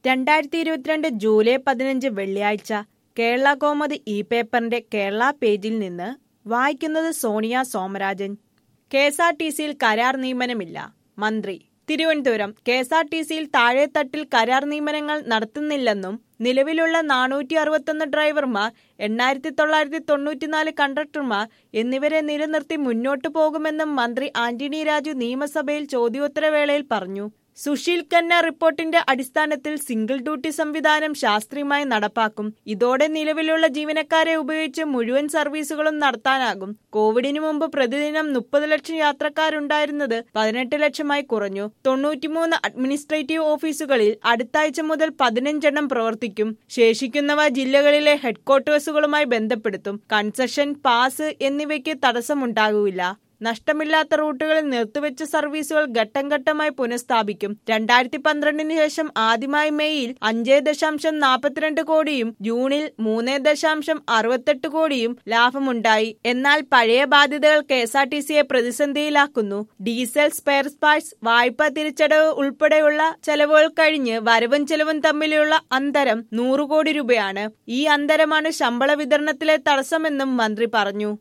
2022 July 15 വെള്ളിയാഴ്ച കേരള കൗമുദി പേപ്പറിന്റെ കേരള പേജിൽ നിന്ന് വായിക്കുന്നത് സോണിയ സോമരാജൻ. കെഎസ്ആർടിസിയിൽ കരാർ നിയമനമില്ല. മന്ത്രി തിരുവനന്തപുരം. കെഎസ്ആർടിസിയിൽ താഴെത്തട്ടിൽ കരാർ നിയമനങ്ങൾ നടത്തുന്നില്ലെന്നും നിലവിലുള്ള 461 ഡ്രൈവർമാർ, 8994 കണ്ടക്ടർമാർ എന്നിവരെ നിലനിർത്തി മുന്നോട്ടു പോകുമെന്നും മന്ത്രി ആന്റണി രാജു നിയമസഭയിൽ ചോദ്യോത്തരവേളയിൽ പറഞ്ഞു. സുശീൽ ഖന്ന റിപ്പോർട്ടിന്റെ അടിസ്ഥാനത്തിൽ സിംഗിൾ ഡ്യൂട്ടി സംവിധാനം ശാസ്ത്രീയമായി നടപ്പാക്കും. ഇതോടെ നിലവിലുള്ള ജീവനക്കാരെ ഉപയോഗിച്ച് മുഴുവൻ സർവീസുകളും നടത്താനാകും. കോവിഡിന് മുമ്പ് പ്രതിദിനം 30 ലക്ഷം യാത്രക്കാരുണ്ടായിരുന്നത് 18 ലക്ഷമായി കുറഞ്ഞു. 93 അഡ്മിനിസ്ട്രേറ്റീവ് ഓഫീസുകളിൽ അടുത്താഴ്ച മുതൽ 15 പ്രവർത്തിക്കും. ശേഷിക്കുന്നവ ജില്ലകളിലെ ഹെഡ്ക്വാർട്ടേഴ്സുകളുമായി ബന്ധപ്പെടുത്തും. കൺസഷൻ, പാസ് എന്നിവയ്ക്ക് തടസ്സമുണ്ടാകില്ല. നഷ്ടമില്ലാത്ത റൂട്ടുകളിൽ നിർത്തിവെച്ച സർവീസുകൾ ഘട്ടം ഘട്ടമായി പുനഃസ്ഥാപിക്കും. 2012 ശേഷം ആദ്യമായി മെയ്യിൽ 5.42 കോടിയും ജൂണിൽ 3.68 കോടിയും ലാഭമുണ്ടായി. എന്നാൽ പഴയ ബാധ്യതകൾ കെഎസ്ആർടിസിയെ പ്രതിസന്ധിയിലാക്കുന്നു. ഡീസൽ, സ്പെയർ പാർട്സ്, വായ്പാ തിരിച്ചടവ് ഉൾപ്പെടെയുള്ള ചെലവുകൾ കഴിഞ്ഞ് വരവും ചെലവും തമ്മിലുള്ള അന്തരം 100 കോടി രൂപയാണ്. ഈ അന്തരമാണ് ശമ്പള വിതരണത്തിലെ തടസ്സമെന്നും മന്ത്രി പറഞ്ഞു.